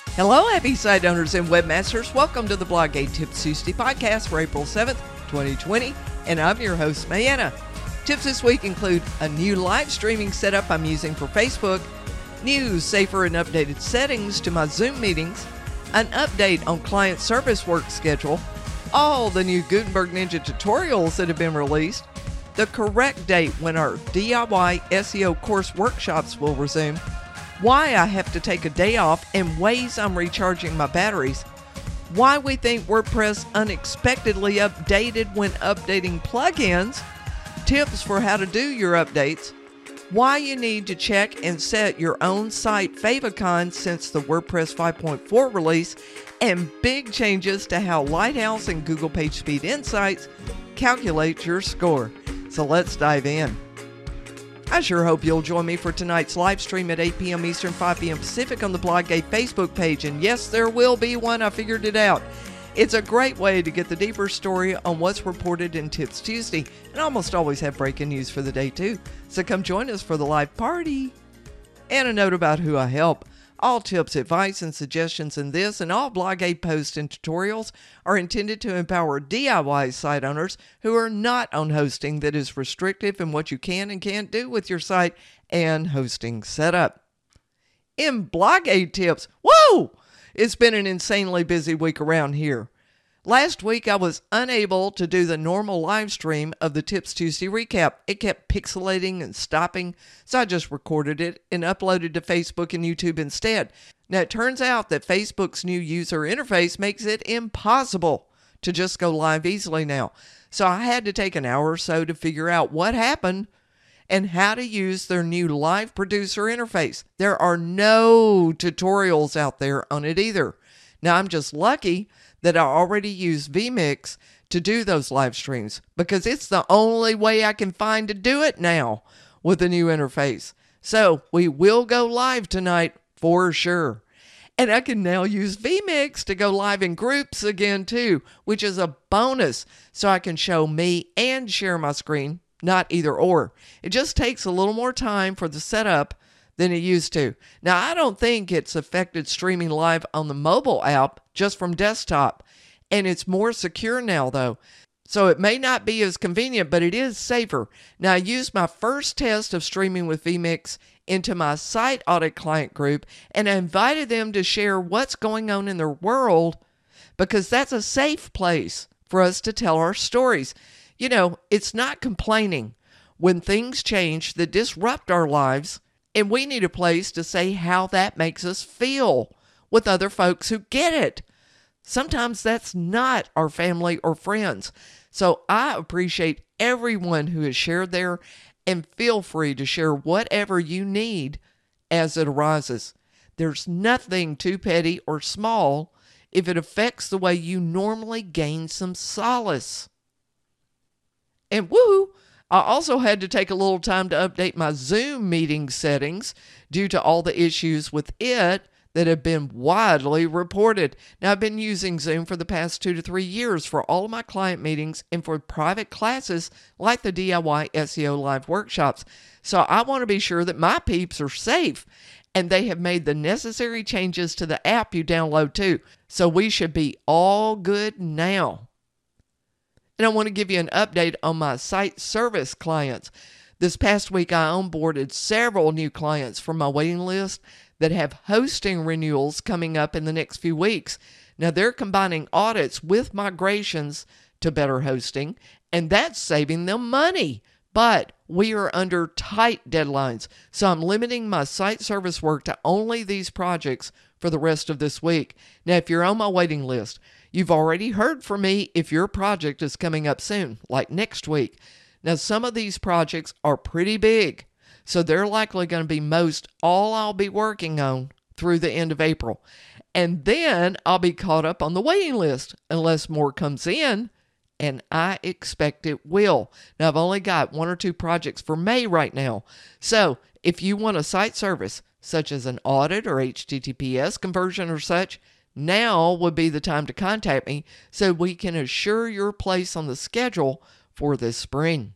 Hello, happy site owners and webmasters. Welcome to the Blogate Tips Tuesday podcast for April 7th, 2020. And I'm your host, Mayanna. Tips this week include a new live streaming setup I'm using for Facebook, new, safer, and updated settings to my Zoom meetings, an update on client service work schedule, all the new Gutenberg Ninja tutorials that have been released, the correct date when our DIY SEO course workshops will resume, why I have to take a day off and ways I'm recharging my batteries, why we think WordPress unexpectedly updated when updating plugins, tips for how to do your updates, why you need to check and set your own site favicon since the WordPress 5.4 release, and big changes to how Lighthouse and Google PageSpeed Insights calculate your score. So let's dive in. I sure hope you'll join me for tonight's live stream at 8 p.m. Eastern, 5 p.m. Pacific on the Blogate Facebook page. And yes, there will be one. I figured it out. It's a great way to get the deeper story on what's reported in Tips Tuesday, and almost always have breaking news for the day too. So come join us for the live party. And a note about who I help. All tips, advice, and suggestions in this and all Blogate posts and tutorials are intended to empower DIY site owners who are not on hosting that is restrictive in what you can and can't do with your site and hosting setup. In Blogate tips, whoa! It's been an insanely busy week around here. Last week, I was unable to do the normal live stream of the Tips Tuesday recap. It kept pixelating and stopping, so I just recorded it and uploaded to Facebook and YouTube instead. Now, it turns out that Facebook's new user interface makes it impossible to just go live easily now. So I had to take an hour or so to figure out what happened and how to use their new live producer interface. There are no tutorials out there on it either. Now, I'm just lucky that I already use vMix to do those live streams because it's the only way I can find to do it now with the new interface. So we will go live tonight for sure. And I can now use vMix to go live in groups again too, which is a bonus. So I can show me and share my screen, not either or. It just takes a little more time for the setup than it used to. Now, I don't think it's affected streaming live on the mobile app just from desktop, and it's more secure now though. So it may not be as convenient, but it is safer. Now, I used my first test of streaming with vMix into my site audit client group, and I invited them to share what's going on in their world because that's a safe place for us to tell our stories. You know, it's not complaining when things change that disrupt our lives, and we need a place to say how that makes us feel with other folks who get it. Sometimes that's not our family or friends. So I appreciate everyone who has shared there, and feel free to share whatever you need as it arises. There's nothing too petty or small if it affects the way you normally gain some solace. And woohoo! I also had to take a little time to update my Zoom meeting settings due to all the issues with it that have been widely reported. Now, I've been using Zoom for the past 2 to 3 years for all of my client meetings and for private classes like the DIY SEO live workshops. So I want to be sure that my peeps are safe, and they have made the necessary changes to the app you download too. So we should be all good now. And I want to give you an update on my site service clients. This past week, I onboarded several new clients from my waiting list that have hosting renewals coming up in the next few weeks. Now, they're combining audits with migrations to better hosting, and that's saving them money. But we are under tight deadlines, so I'm limiting my site service work to only these projects for the rest of this week. Now, if you're on my waiting list, you've already heard from me if your project is coming up soon, like next week. Now, some of these projects are pretty big, so they're likely going to be most all I'll be working on through the end of April. And then I'll be caught up on the waiting list unless more comes in, and I expect it will. Now, I've only got 1 or 2 projects for May right now. So if you want a site service, such as an audit or HTTPS conversion or such, now would be the time to contact me so we can assure your place on the schedule for this spring.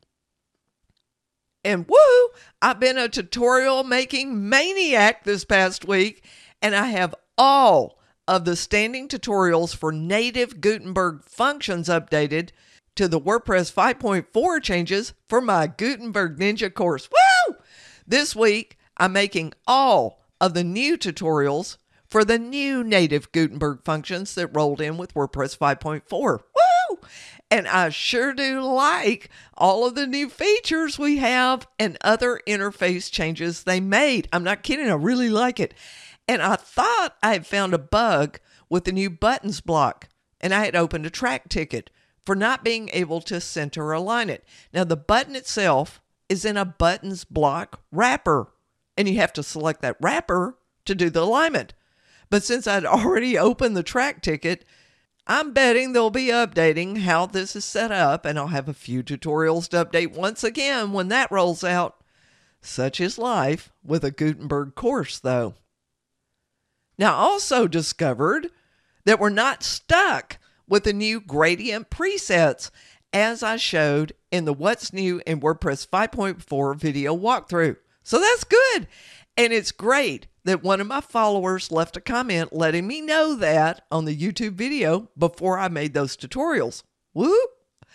And woo! I've been a tutorial making maniac this past week, and I have all of the standing tutorials for native Gutenberg functions updated to the WordPress 5.4 changes for my Gutenberg Ninja course. Woo! This week, I'm making all of the new tutorials for the new native Gutenberg functions that rolled in with WordPress 5.4. Woo! And I sure do like all of the new features we have and other interface changes they made. I'm not kidding. I really like it. And I thought I had found a bug with the new buttons block, and I had opened a track ticket for not being able to center align it. Now, the button itself is in a buttons block wrapper, and you have to select that wrapper to do the alignment. But since I'd already opened the track ticket, I'm betting they'll be updating how this is set up, and I'll have a few tutorials to update once again when that rolls out. Such is life with a Gutenberg course, though. Now, I also discovered that we're not stuck with the new gradient presets, as I showed in the What's New in WordPress 5.4 video walkthrough. So that's good. And it's great that one of my followers left a comment letting me know that on the YouTube video before I made those tutorials. Whoop!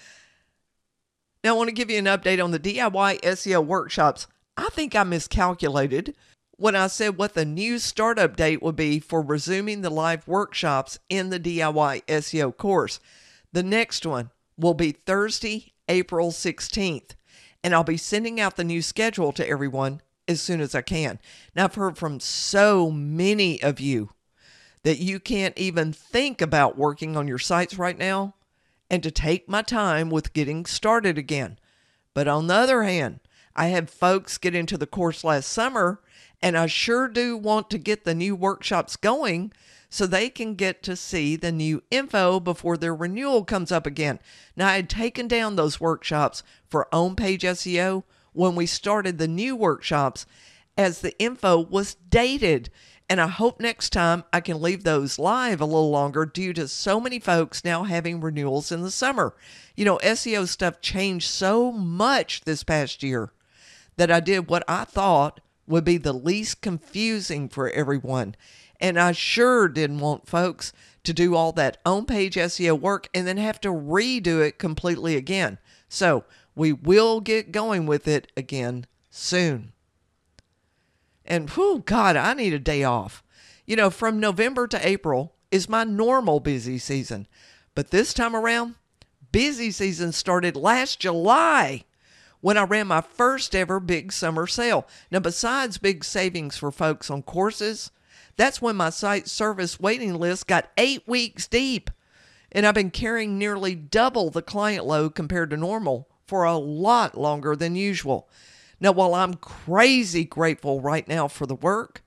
Now I want to give you an update on the DIY SEO workshops. I think I miscalculated when I said what the new startup date would be for resuming the live workshops in the DIY SEO course. The next one will be Thursday, April 16th, and I'll be sending out the new schedule to everyone as soon as I can. Now, I've heard from so many of you that you can't even think about working on your sites right now and to take my time with getting started again. But on the other hand, I had folks get into the course last summer, and I sure do want to get the new workshops going so they can get to see the new info before their renewal comes up again. Now, I had taken down those workshops for on-page SEO when we started the new workshops as the info was dated. And I hope next time I can leave those live a little longer due to so many folks now having renewals in the summer. You know, SEO stuff changed so much this past year that I did what I thought would be the least confusing for everyone. And I sure didn't want folks to do all that on-page SEO work and then have to redo it completely again. So we will get going with it again soon. And God, I need a day off. You know, from November to April is my normal busy season. But this time around, busy season started last July when I ran my first ever big summer sale. Now, besides big savings for folks on courses, that's when my site service waiting list got 8 weeks deep. And I've been carrying nearly double the client load compared to normal for a lot longer than usual. Now, while I'm crazy grateful right now for the work,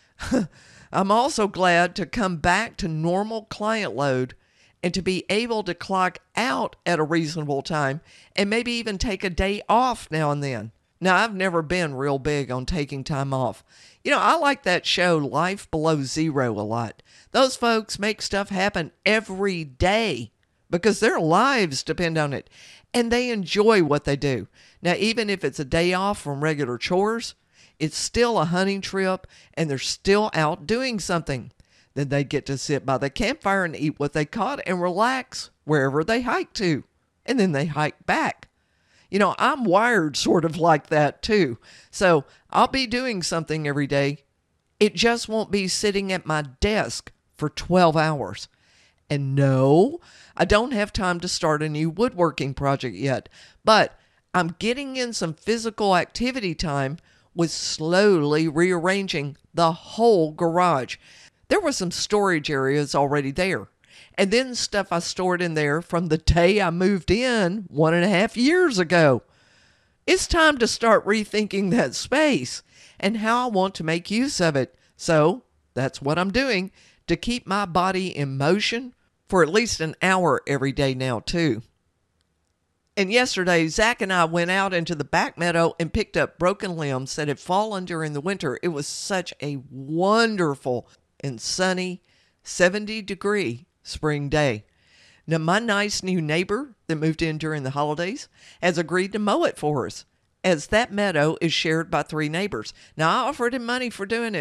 I'm also glad to come back to normal client load and to be able to clock out at a reasonable time and maybe even take a day off now and then. Now, I've never been real big on taking time off. You know, I like that show Life Below Zero a lot. Those folks make stuff happen every day because their lives depend on it and they enjoy what they do. Now, even if it's a day off from regular chores, it's still a hunting trip and they're still out doing something. Then they get to sit by the campfire and eat what they caught and relax wherever they hike to. And then they hike back. You know, I'm wired sort of like that too. So I'll be doing something every day. It just won't be sitting at my desk for 12 hours. And no, I don't have time to start a new woodworking project yet. But I'm getting in some physical activity time with slowly rearranging the whole garage. There were some storage areas already there. And then stuff I stored in there from the day I moved in 1.5 years ago. It's time to start rethinking that space and how I want to make use of it. So that's what I'm doing to keep my body in motion for at least an hour every day now too. And yesterday, Zach and I went out into the back meadow and picked up broken limbs that had fallen during the winter. It was such a wonderful and sunny 70-degree spring day. Now, my nice new neighbor that moved in during the holidays has agreed to mow it for us, as that meadow is shared by 3 neighbors. Now, I offered him money for doing it,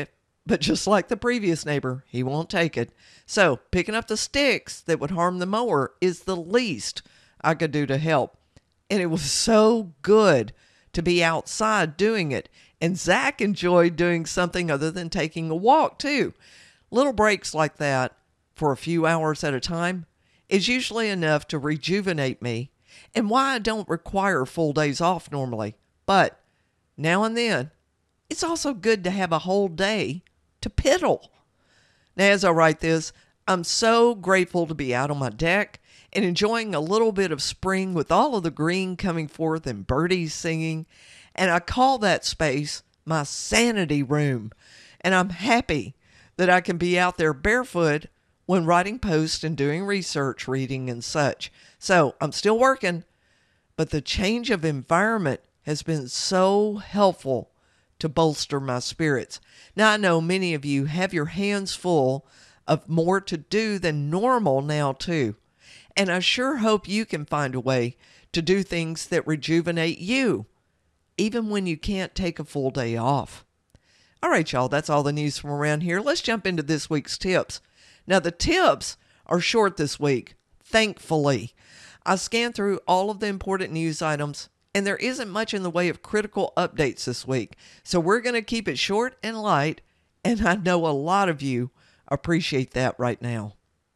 But just like the previous neighbor, he won't take it. So picking up the sticks that would harm the mower is the least I could do to help. And it was so good to be outside doing it. And Zach enjoyed doing something other than taking a walk too. Little breaks like that for a few hours at a time is usually enough to rejuvenate me, and why I don't require full days off normally. But now and then, it's also good to have a whole day to piddle. Now, as I write this, I'm so grateful to be out on my deck and enjoying a little bit of spring with all of the green coming forth and birdies singing. And I call that space my sanity room. And I'm happy that I can be out there barefoot when writing posts and doing research, reading and such. So I'm still working, but the change of environment has been so helpful to bolster my spirits. Now, I know many of you have your hands full of more to do than normal now too. And I sure hope you can find a way to do things that rejuvenate you, even when you can't take a full day off. All right, y'all, that's all the news from around here. Let's jump into this week's tips. Now, the tips are short this week, thankfully. I scanned through all of the important news items, and there isn't much in the way of critical updates this week. So we're going to keep it short and light, and I know a lot of you appreciate that right now.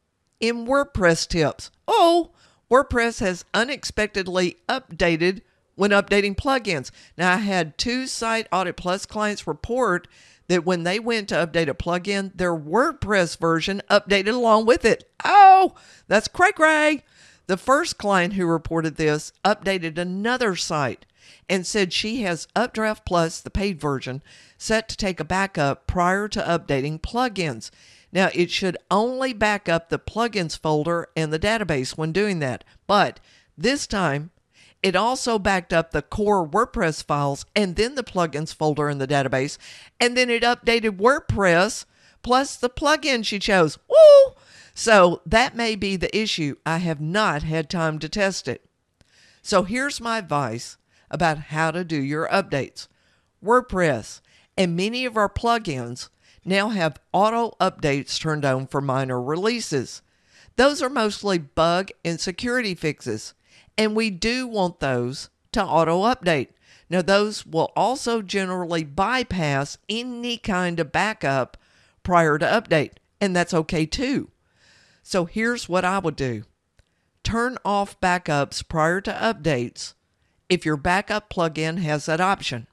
In WordPress tips, WordPress has unexpectedly updated when updating plugins. Now, I had 2 Site Audit Plus clients report that when they went to update a plugin, their WordPress version updated along with it. Oh, that's cray-cray. The first client who reported this updated another site and said she has Updraft Plus, the paid version, set to take a backup prior to updating plugins. Now, it should only back up the plugins folder and the database when doing that. But this time, it also backed up the core WordPress files and then the plugins folder in the database. And then it updated WordPress plus the plugin she chose. Woo! So that may be the issue. I have not had time to test it. So here's my advice about how to do your updates. WordPress and many of our plugins now have auto updates turned on for minor releases. Those are mostly bug and security fixes, and we do want those to auto update. Now, those will also generally bypass any kind of backup prior to update, and that's okay too. So here's what I would do. Turn off backups prior to updates if your backup plugin has that option.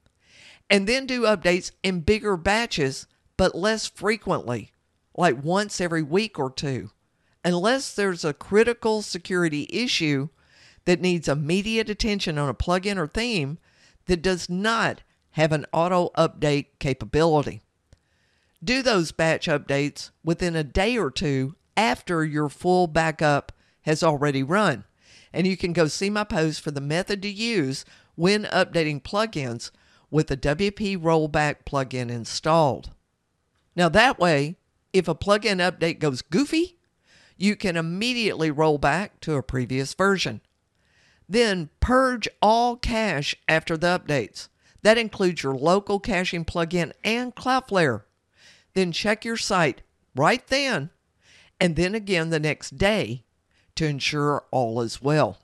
And then do updates in bigger batches, but less frequently, like once every week or two, unless there's a critical security issue that needs immediate attention on a plugin or theme that does not have an auto update capability. Do those batch updates within a day or two after your full backup has already run. And you can go see my post for the method to use when updating plugins with the WP Rollback plugin installed. Now that way, if a plugin update goes goofy, you can immediately roll back to a previous version. Then purge all cache after the updates. That includes your local caching plugin and Cloudflare. Then check your site right then and then again the next day to ensure all is well.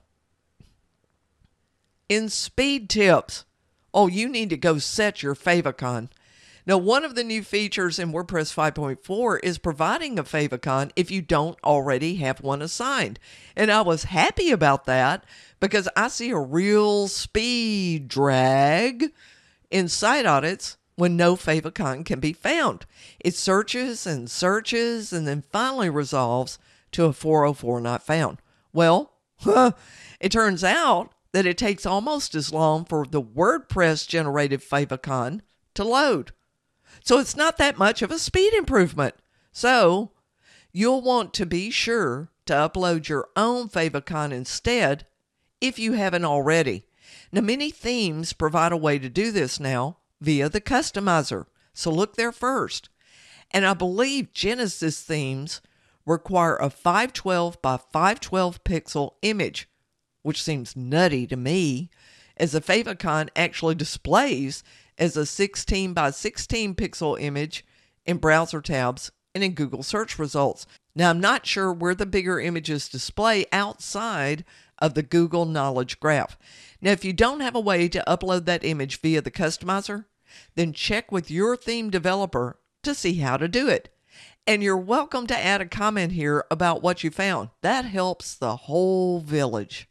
In speed tips, you need to go set your favicon. Now, one of the new features in WordPress 5.4 is providing a favicon if you don't already have one assigned. And I was happy about that because I see a real speed drag in site audits when no favicon can be found. It searches and searches and then finally resolves to a 404 not found. Well, it turns out that it takes almost as long for the WordPress generated favicon to load. So it's not that much of a speed improvement. So you'll want to be sure to upload your own favicon instead if you haven't already. Now, many themes provide a way to do this now via the customizer. So look there first. And I believe Genesis themes require a 512 by 512 pixel image, which seems nutty to me, as the favicon actually displays as a 16 by 16 pixel image in browser tabs, and in Google search results. Now, I'm not sure where the bigger images display outside of the Google Knowledge Graph. Now, if you don't have a way to upload that image via the customizer, then check with your theme developer to see how to do it. And you're welcome to add a comment here about what you found. That helps the whole village.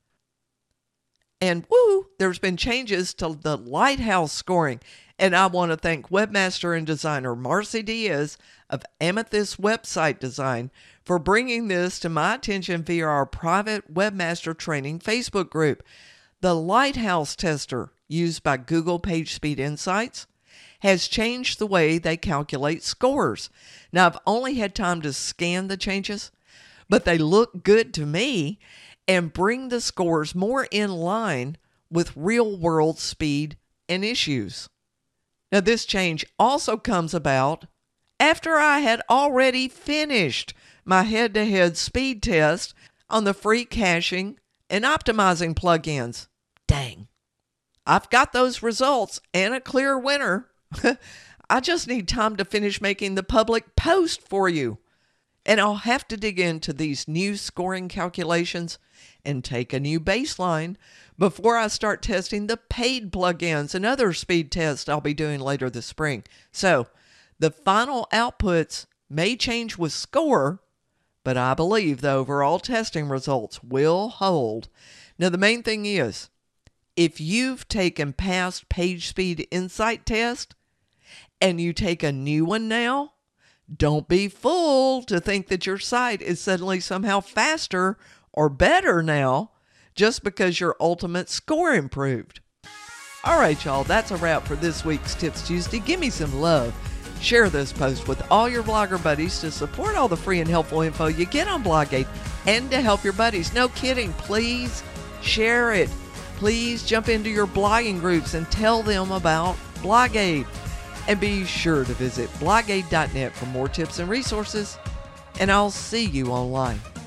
And there's been changes to the Lighthouse scoring. And I want to thank webmaster and designer Marcy Diaz of Amethyst Website Design for bringing this to my attention via our private webmaster training Facebook group. The Lighthouse tester used by Google PageSpeed Insights has changed the way they calculate scores. Now, I've only had time to scan the changes, but they look good to me and bring the scores more in line with real-world speed and issues. Now, this change also comes about after I had already finished my head-to-head speed test on the free caching and optimizing plugins. Dang. I've got those results and a clear winner. I just need time to finish making the public post for you. And I'll have to dig into these new scoring calculations and take a new baseline before I start testing the paid plugins and other speed tests I'll be doing later this spring. So the final outputs may change with score, but I believe the overall testing results will hold. Now, the main thing is, if you've taken past PageSpeed Insight test and you take a new one now, don't be fooled to think that your site is suddenly somehow faster or better now just because your ultimate score improved. All right, y'all, that's a wrap for this week's Tips Tuesday. Give me some love. Share this post with all your blogger buddies to support all the free and helpful info you get on Bloggate and to help your buddies. No kidding, please share it. Please jump into your blogging groups and tell them about Bloggate. And be sure to visit bloggate.net for more tips and resources. And I'll see you online.